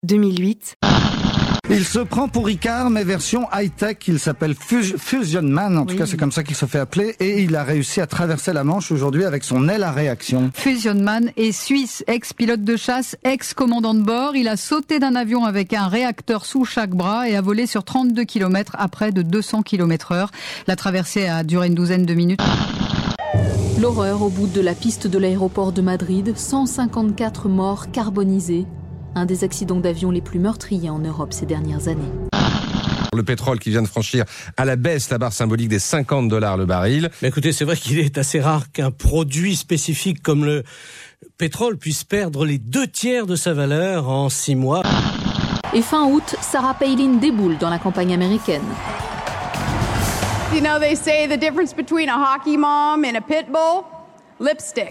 2008. Il se prend pour Ricard, mais version high-tech. Il s'appelle Fusion Man, en tout cas c'est comme ça qu'il se fait appeler, et il a réussi à traverser la Manche aujourd'hui avec son aile à réaction. Fusion Man est suisse, ex-pilote de chasse, ex-commandant de bord. Il a sauté d'un avion avec un réacteur sous chaque bras et a volé sur 32 km à près de 200 km/h. La traversée a duré une douzaine de minutes. L'horreur au bout de la piste de l'aéroport de Madrid, 154 morts carbonisés. Un des accidents d'avion les plus meurtriers en Europe ces dernières années. Le pétrole qui vient de franchir à la baisse la barre symbolique des $50 le baril. Mais écoutez, c'est vrai qu'il est assez rare qu'un produit spécifique comme le pétrole puisse perdre les 2/3 de sa valeur en 6 mois. Et fin août, Sarah Palin déboule dans la campagne américaine. You know, they say the difference between a hockey mom and a pit bull? Lipstick.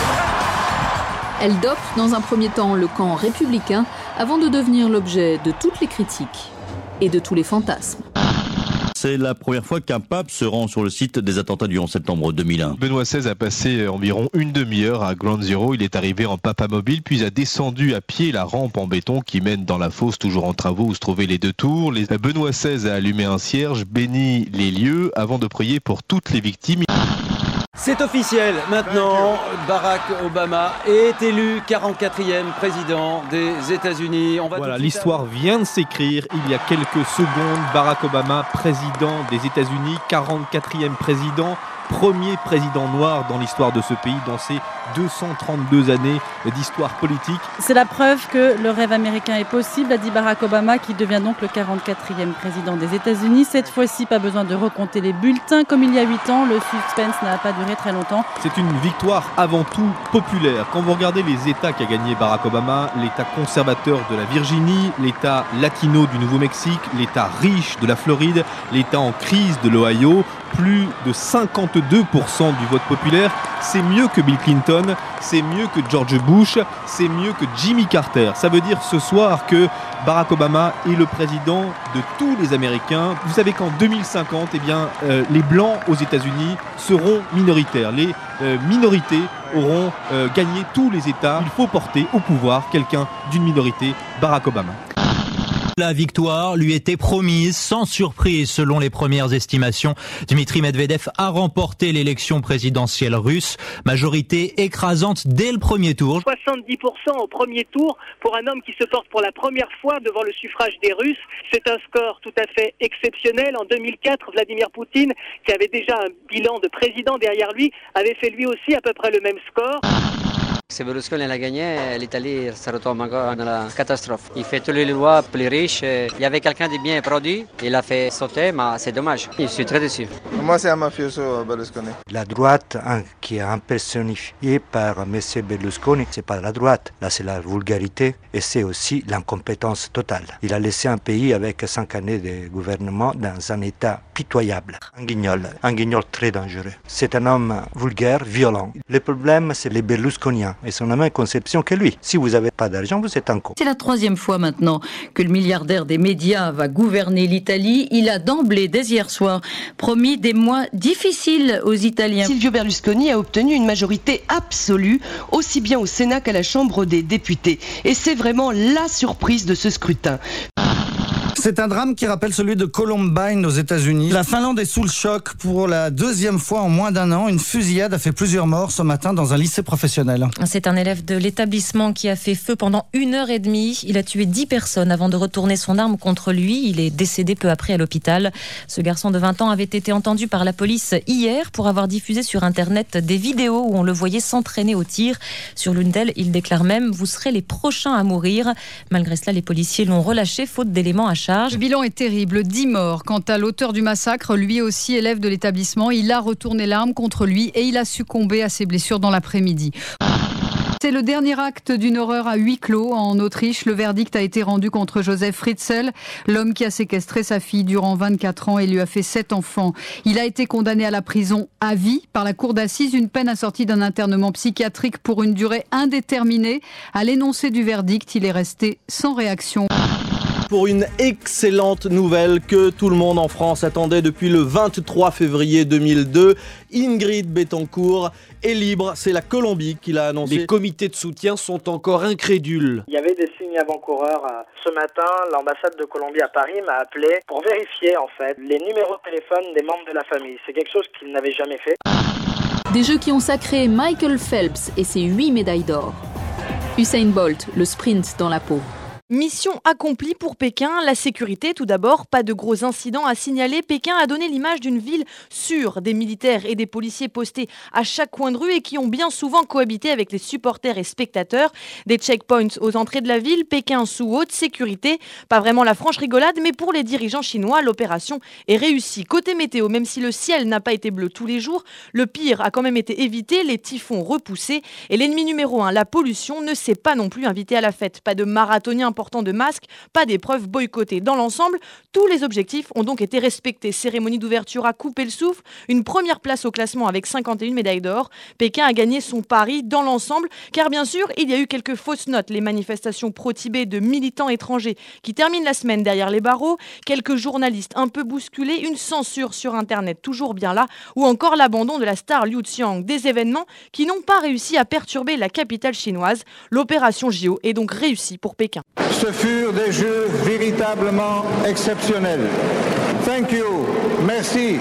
Elle dope dans un premier temps le camp républicain avant de devenir l'objet de toutes les critiques et de tous les fantasmes. C'est la première fois qu'un pape se rend sur le site des attentats du 11 septembre 2001. Benoît XVI a passé environ une demi-heure à Ground Zero. Il est arrivé en papamobile, puis a descendu à pied la rampe en béton qui mène dans la fosse toujours en travaux où se trouvaient les 2 tours. Benoît XVI a allumé un cierge, béni les lieux avant de prier pour toutes les victimes. C'est officiel, maintenant, Barack Obama est élu 44e président des États-Unis. Voilà, l'histoire vient de s'écrire il y a quelques secondes. Barack Obama, président des États-Unis, 44e président, premier président noir dans l'histoire de ce pays, dans ses 232 années d'histoire politique. C'est la preuve que le rêve américain est possible, a dit Barack Obama, qui devient donc le 44e président des États-Unis. Cette fois-ci, pas besoin de recompter les bulletins comme il y a 8 ans. Le suspense n'a pas duré très longtemps. C'est une victoire avant tout populaire. Quand vous regardez les États qu'a gagné Barack Obama, l'État conservateur de la Virginie, l'État latino du Nouveau-Mexique, l'État riche de la Floride, l'État en crise de l'Ohio, plus de 52% du vote populaire, c'est mieux que Bill Clinton, c'est mieux que George Bush, c'est mieux que Jimmy Carter. Ça veut dire ce soir que Barack Obama est le président de tous les Américains. Vous savez qu'en 2050, les Blancs aux États-Unis seront minoritaires. Les minorités auront gagné tous les États. Il faut porter au pouvoir quelqu'un d'une minorité, Barack Obama. La victoire lui était promise sans surprise selon les premières estimations. Dmitri Medvedev a remporté l'élection présidentielle russe. Majorité écrasante dès le premier tour. 70% au premier tour pour un homme qui se porte pour la première fois devant le suffrage des Russes. C'est un score tout à fait exceptionnel. En 2004, Vladimir Poutine, qui avait déjà un bilan de président derrière lui, avait fait lui aussi à peu près le même score. Si Berlusconi a gagné, l'Italie se retrouve encore dans la catastrophe. Il fait toutes les lois plus riches. Il y avait quelqu'un de bien produit. Il a fait sauter, mais c'est dommage. Je suis très déçu. Moi, c'est un mafioso, Berlusconi. La droite, qui est personnifiée par M. Berlusconi, c'est pas la droite. Là, c'est la vulgarité et c'est aussi l'incompétence totale. Il a laissé un pays avec 5 années de gouvernement dans un état pitoyable. Un guignol très dangereux. C'est un homme vulgaire, violent. Le problème, c'est les Berlusconiens. Et sont la même conception que lui. Si vous n'avez pas d'argent, vous êtes un con. C'est la 3e fois maintenant que le milliardaire des médias va gouverner l'Italie. Il a d'emblée, dès hier soir, promis des mois difficiles aux Italiens. Silvio Berlusconi a obtenu une majorité absolue, aussi bien au Sénat qu'à la Chambre des députés. Et c'est vraiment la surprise de ce scrutin. C'est un drame qui rappelle celui de Columbine aux États-Unis. La Finlande est sous le choc pour la 2e fois en moins d'1 an. Une fusillade a fait plusieurs morts ce matin dans un lycée professionnel. C'est un élève de l'établissement qui a fait feu pendant 1h30. Il a tué 10 personnes avant de retourner son arme contre lui. Il est décédé peu après à l'hôpital. Ce garçon de 20 ans avait été entendu par la police hier pour avoir diffusé sur Internet des vidéos où on le voyait s'entraîner au tir. Sur l'une d'elles, il déclare même « Vous serez les prochains à mourir ». Malgré cela, les policiers l'ont relâché faute d'éléments à charge. Le bilan est terrible, 10 morts. Quant à l'auteur du massacre, lui aussi élève de l'établissement, il a retourné l'arme contre lui et il a succombé à ses blessures dans l'après-midi. C'est le dernier acte d'une horreur à huis clos en Autriche. Le verdict a été rendu contre Joseph Fritzl, l'homme qui a séquestré sa fille durant 24 ans et lui a fait 7 enfants. Il a été condamné à la prison à vie par la cour d'assises, une peine assortie d'un internement psychiatrique pour une durée indéterminée. À l'énoncé du verdict, il est resté sans réaction. Pour une excellente nouvelle que tout le monde en France attendait depuis le 23 février 2002. Ingrid Betancourt est libre, c'est la Colombie qui l'a annoncé. Les comités de soutien sont encore incrédules. Il y avait des signes États-Unis avant-coureurs. Ce matin, l'ambassade de Colombie à Paris m'a appelé pour vérifier en fait les numéros de téléphone des membres de la famille. C'est quelque chose qu'ils n'avaient jamais fait. Des Jeux qui ont sacré Michael Phelps et ses 8 médailles d'or. Usain Bolt, le sprint dans la peau. Mission accomplie pour Pékin. La sécurité, tout d'abord, pas de gros incidents à signaler. Pékin a donné l'image d'une ville sûre, des militaires et des policiers postés à chaque coin de rue et qui ont bien souvent cohabité avec les supporters et spectateurs. Des checkpoints aux entrées de la ville, Pékin sous haute sécurité. Pas vraiment la franche rigolade, mais pour les dirigeants chinois, l'opération est réussie. Côté météo, même si le ciel n'a pas été bleu tous les jours, le pire a quand même été évité, les typhons repoussés. Et l'ennemi numéro 1, la pollution, ne s'est pas non plus invité à la fête. Pas de marathoniens important de masques, pas d'épreuves boycottées. Dans l'ensemble, tous les objectifs ont donc été respectés. Cérémonie d'ouverture à couper le souffle, une première place au classement avec 51 médailles d'or. Pékin a gagné son pari dans l'ensemble, car bien sûr, il y a eu quelques fausses notes. Les manifestations pro-Tibet de militants étrangers qui terminent la semaine derrière les barreaux, quelques journalistes un peu bousculés, une censure sur Internet toujours bien là, ou encore l'abandon de la star Liu Xiang. Des événements qui n'ont pas réussi à perturber la capitale chinoise. L'opération JO est donc réussie pour Pékin. Ce furent des Jeux véritablement exceptionnels. Thank you. Merci.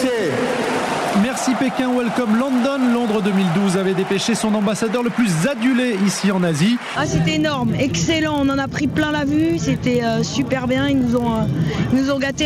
Merci Pékin, welcome London. Londres 2012 avait dépêché son ambassadeur le plus adulé ici en Asie. Ah, c'était énorme, excellent, on en a pris plein la vue, c'était super bien, ils nous ont gâtés.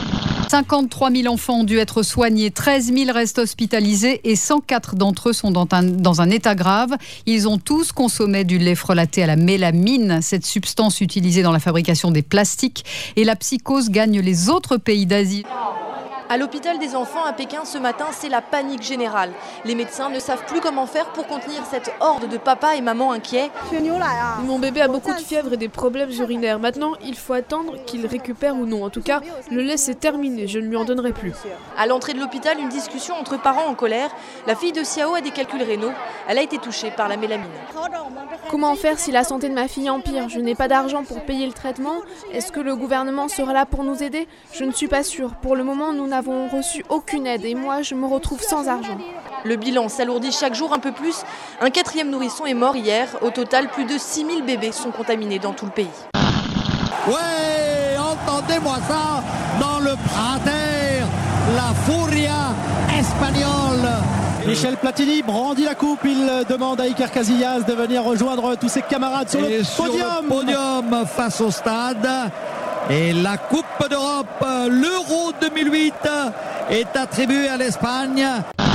53 000 enfants ont dû être soignés, 13 000 restent hospitalisés et 104 d'entre eux sont dans un état grave. Ils ont tous consommé du lait frelaté à la mélamine, cette substance utilisée dans la fabrication des plastiques. Et la psychose gagne les autres pays d'Asie. À l'hôpital des enfants à Pékin ce matin, c'est la panique générale. Les médecins ne savent plus comment faire pour contenir cette horde de papas et mamans inquiets. Mon bébé a beaucoup de fièvre et des problèmes urinaires. Maintenant, il faut attendre qu'il récupère ou non. En tout cas, le lait c'est terminé, je ne lui en donnerai plus. À l'entrée de l'hôpital, une discussion entre parents en colère. La fille de Xiao a des calculs rénaux. Elle a été touchée par la mélamine. Comment faire si la santé de ma fille empire? Je n'ai pas d'argent pour payer le traitement. Est-ce que le gouvernement sera là pour nous aider? Je ne suis pas sûre. Pour le moment, nous n'avons reçu aucune aide et moi, je me retrouve sans argent. Le bilan s'alourdit chaque jour un peu plus. Un 4e nourrisson est mort hier. Au total, plus de 6000 bébés sont contaminés dans tout le pays. Ouais, entendez-moi ça dans le Prater, la Furia espagnole. Michel Platini brandit la coupe, il demande à Iker Casillas de venir rejoindre tous ses camarades sur le podium face au stade. Et la Coupe d'Europe, l'Euro 2008 est attribuée à l'Espagne.